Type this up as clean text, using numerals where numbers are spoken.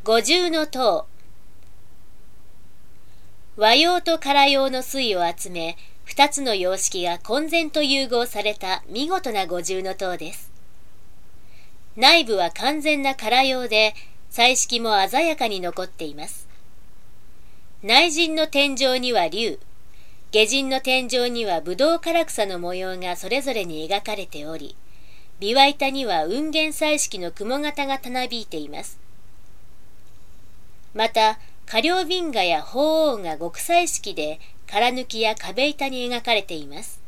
五重塔。和様と唐様の粋を集め、二つの様式が混然と融合された見事な五重塔です。内部は完全な唐様で、彩色も鮮やかに残っています。内陣の天井には龍、下陣の天井にはぶどう唐草の模様がそれぞれに描かれており、琵琶板には雲玄彩色の雲形がたなびいています。また、花両瓶河や鳳凰が極彩色で、殻抜きや壁板に描かれています。